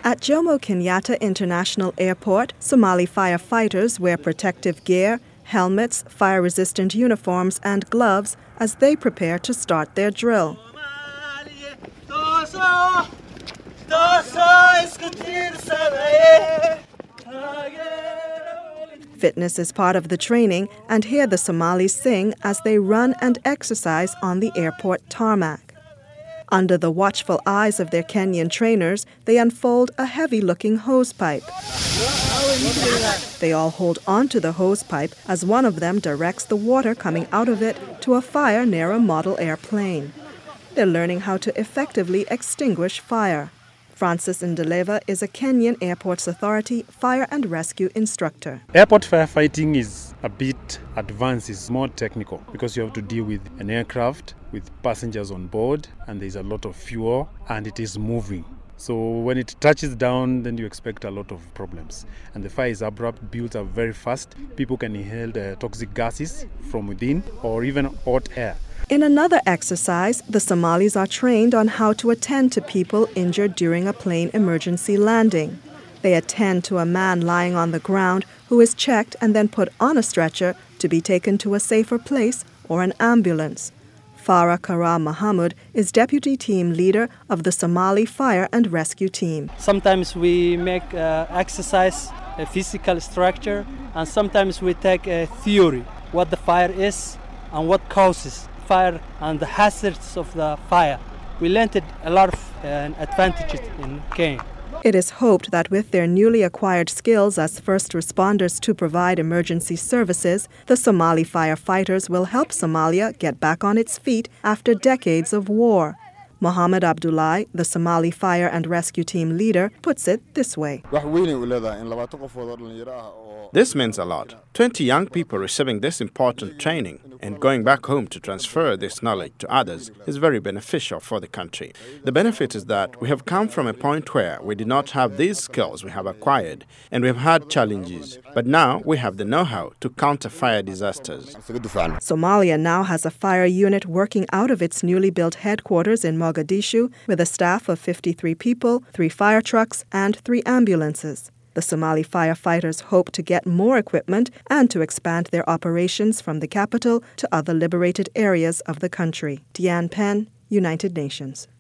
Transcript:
At Jomo Kenyatta International Airport, Somali firefighters wear protective gear, helmets, fire-resistant uniforms and gloves as they prepare to start their drill. Fitness is part of the training, and hear the Somalis sing as they run and exercise on the airport tarmac. Under the watchful eyes of their Kenyan trainers, they unfold a heavy-looking hose pipe. They all hold onto the hose pipe as one of them directs the water coming out of it to a fire near a model airplane. They're learning how to effectively extinguish fire. Francis Ndeleva is a Kenyan Airports Authority fire and rescue instructor. Airport firefighting is a bit advanced, it's more technical because you have to deal with an aircraft with passengers on board, and there's a lot of fuel and it is moving. So when it touches down, then you expect a lot of problems. And the fire is abrupt, builds up very fast. People can inhale the toxic gases from within or even hot air. In another exercise, the Somalis are trained on how to attend to people injured during a plane emergency landing. They attend to a man lying on the ground who is checked and then put on a stretcher to be taken to a safer place or an ambulance. Farah Kara Mohammed is deputy team leader of the Somali Fire and Rescue Team. Sometimes we make exercise, a physical structure, and sometimes we take a theory, what the fire is and what causes fire and the hazards of the fire. We learned a lot of advantages in Kenya. It is hoped that with their newly acquired skills as first responders to provide emergency services, the Somali firefighters will help Somalia get back on its feet after decades of war. Mohammed Abdullahi, the Somali Fire and Rescue Team leader, puts it this way. This means a lot. 20 young people receiving this important training and going back home to transfer this knowledge to others is very beneficial for the country. The benefit is that we have come from a point where we did not have these skills we have acquired, and we have had challenges. But now we have the know-how to counter fire disasters. Somalia now has a fire unit working out of its newly built headquarters in Mogadishu with a staff of 53 people, 3 fire trucks and 3 ambulances. The Somali firefighters hope to get more equipment and to expand their operations from the capital to other liberated areas of the country. Diane Penn, United Nations.